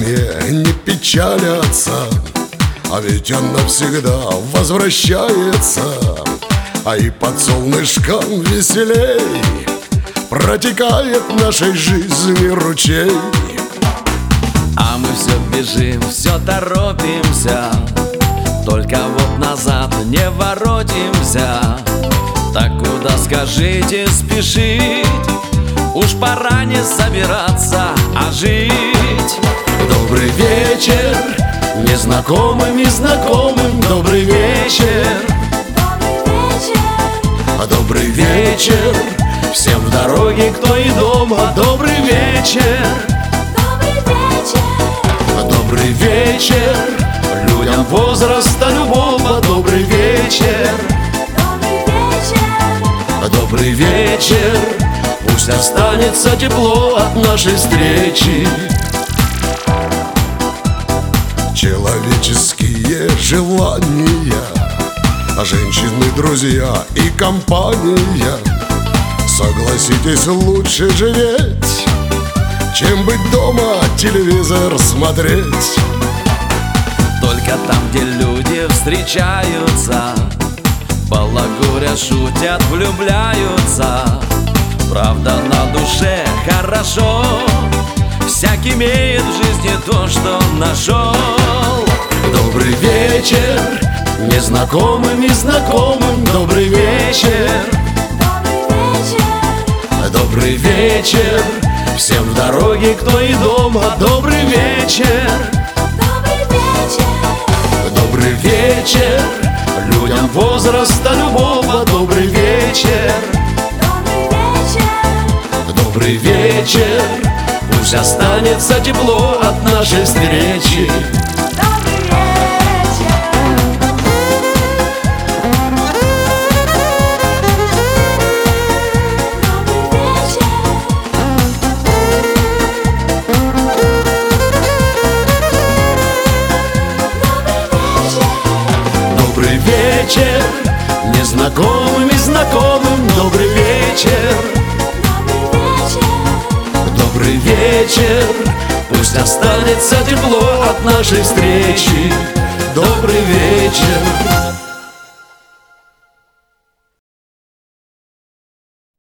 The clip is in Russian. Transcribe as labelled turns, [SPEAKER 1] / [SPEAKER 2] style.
[SPEAKER 1] мне не печалятся, а ведь он навсегда возвращается. А и под солнышком веселей протекает в нашей жизни ручей.
[SPEAKER 2] А мы все бежим, все торопимся, только вот назад не воротимся. Так куда, скажите, спешить? Уж пора не собираться, а жить.
[SPEAKER 1] Добрый вечер незнакомым и знакомым. Добрый вечер, добрый вечер всем в дороге, кто и дома. Добрый вечер, добрый вечер людям возраста любого. Добрый вечер, добрый вечер, пусть останется тепло от нашей встречи. Человеческие желания, женщины, друзья и компания. Согласитесь, лучше живеть, чем быть дома, телевизор смотреть.
[SPEAKER 2] Только там, где люди встречаются, балагурят, шутят, влюбляются. Правда, на душе хорошо, всякий имеет в жизни то, что нашел.
[SPEAKER 1] Добрый вечер незнакомым и знакомым. Добрый вечер, добрый вечер всем в дороге, кто и дома. Добрый вечер, добрый вечер людям возраста любого. Добрый вечер, добрый вечер, пусть останется тепло от нашей встречи. Добрый вечер незнакомым и знакомым. Добрый вечер, добрый вечер, пусть останется тепло от нашей встречи. Добрый вечер.